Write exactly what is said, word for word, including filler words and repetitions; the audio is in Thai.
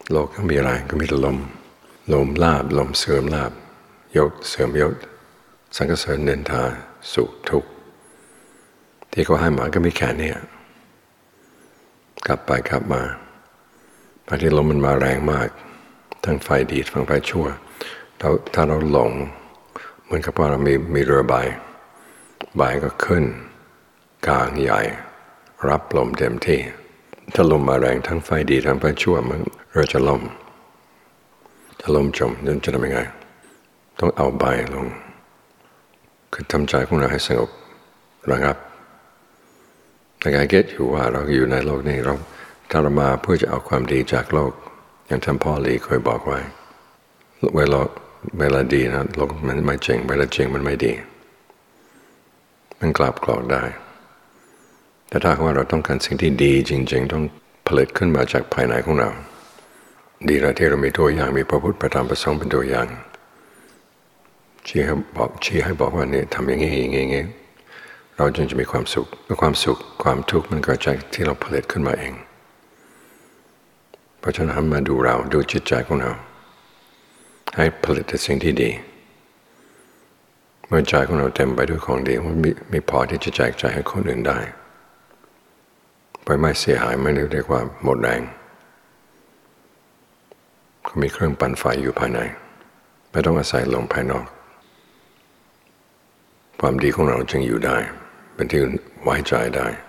โลกก็มีอะไรก็มีแต่ลมลมลาบลมเสื่อมลาบยศเสื่อมยศสังกเสริญเนินทาสุขทุกข์ที่เขาให้มาก็มีแค่นี้กลับไปกลับมาบางทีลมมันมาแรงมากทั้งไฟดีทั้งไฟชั่วเราถ้าเราหลงเหมือนกับว่าเรามีมีเรือใบใบก็ขึ้นกลางใหญ่รับลมเต็มที่ถ้าลมมาแรงทั้งไฟดีทั้งไฟชั่วมันเรือจะล่มจะล่มจมนั่นจะทำยังไงต้องเอาใบลงคือทำใจของเราให้สงบระงับแต่การเก็ตอยู่ว่าเราอยู่ในโลกนี้เราถ้าเรามาเพื่อจะเอาความดีจากโลกอย่างท่านพ่อหลีเคยบอกไว้เวลาเวลาดีนะโลกมันไม่จริงเวลาจริงมันไม่ดีมันกลับกรอกได้แต่ถ้าว่าเราต้องการสิ่งที่ดีจริงๆต้องผลิตขึ้นมาจากภายในของเราดีแล้วที่เรามีตัวอย่างมีพระพุทธพระธรรมพระสงฆ์เป็นตัวอย่างชี้ให้บอกชี้ให้บอกว่านี่ทำอย่างนี้อย่างนี้อย่างนี้เราจึงจะมีความสุขและความสุขความทุกข์มันเกิดจากที่เราผลิตขึ้นมาเองเพราะฉะนั้นมาดูเราดูจิตใจของเราให้ผลิตแต่สิ่งที่ดีเมื่อใจของเราเต็มไปด้วยของดีมันมีมีพอที่จะแจกจ่ายให้คนอื่นได้ไปไม่เสียหายไม่เรียกว่าหมดแรงก็มีเครื่องปั่นไฟอยู่ภายในไม่ต้องอาศัยลมภายนอกความดีของเราจึงอยู่ได้เป็นที่ไว้ใจได้